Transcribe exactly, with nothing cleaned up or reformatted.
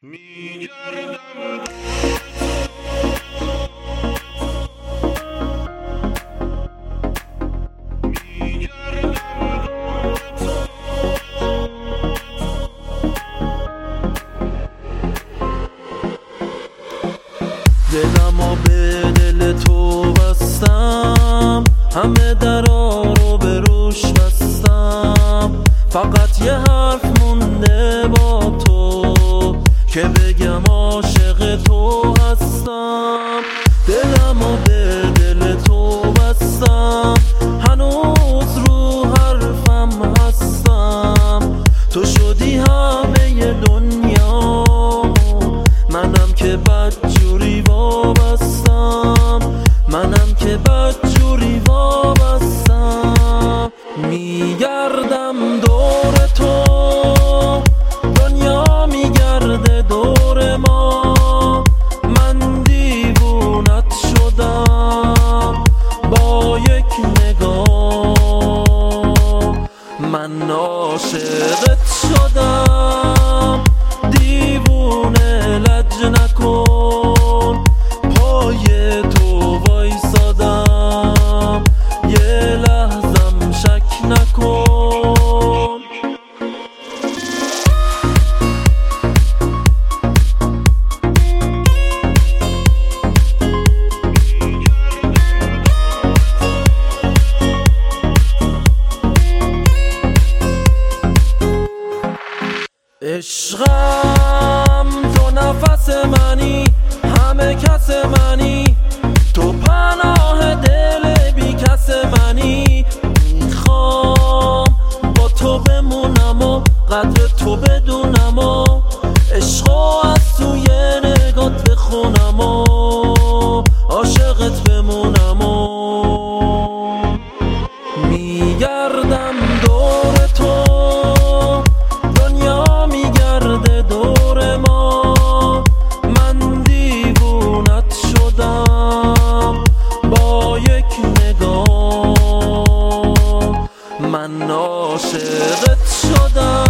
میگردم دلمو به دل تو بستم، همه درا رو به روش بستم. فقط یه حرف مونده با تو که بگم عاشق تو هستم. دلمو به دل تو بستم، هنوز رو حرفم هستم. تو شدی همه دنیا، منم که بدجوری وابستم، منم که بدجوری وابستم. میگردم دور تو، دنیا میگرده دور ما. من دیوونت شدم با یک نگاه، من عاشقت شدم. دیوونه لج نکن، پای تو وایسادم، یه لحظم شک نکن. عشقم تو نفس منی، همه کس منی، تو پناه دل بی کس منی. میخوام با تو بمونم و قدر تو بدونم و عشقو از توی نگات بخونم و عاشقت بمونم و میگردم دور تو، دنیا میگرده دور ما. من دیوونت شدم با یک نگاه، من عاشقت شدم.